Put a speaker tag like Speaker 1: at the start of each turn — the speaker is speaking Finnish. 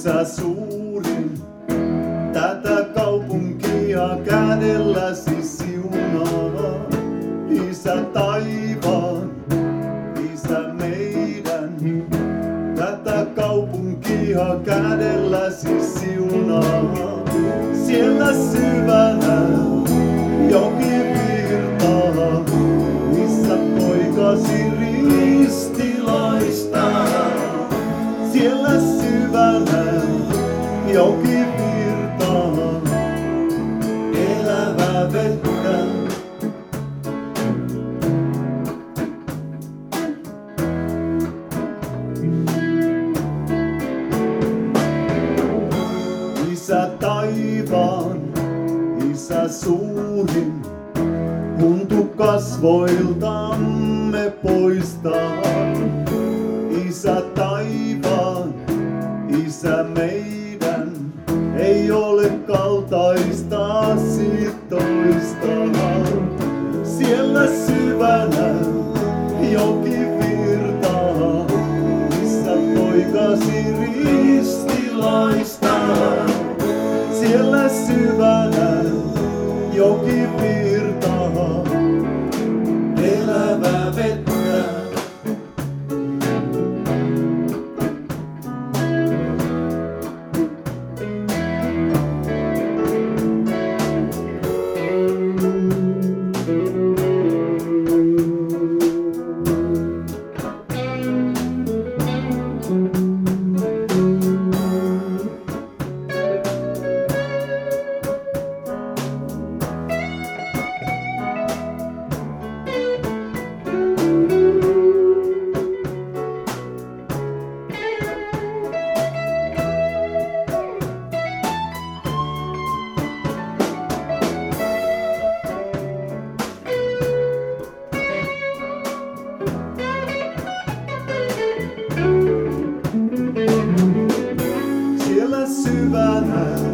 Speaker 1: Isä suurin, tätä kaupunkia kädelläsi siunaa. Isä taivaan, Isä meidän, tätä kaupunkia kädelläsi siunaa. Siellä syvänä joki virtaa, missä poikasi ristilaistaa. Siellä syvänä joki virtaa, elävää vettä. Isä taivaan, Isä suurin, huntu kasvoiltamme poistaa. Isä taivaan, Isä meidän, ei ole kaltaistasi toistaa. Siellä syvänä joki virtaa, missä poikasi ristilaistaa. Siellä syvänä joki virtaa, elävää vettä. Siellä syvänä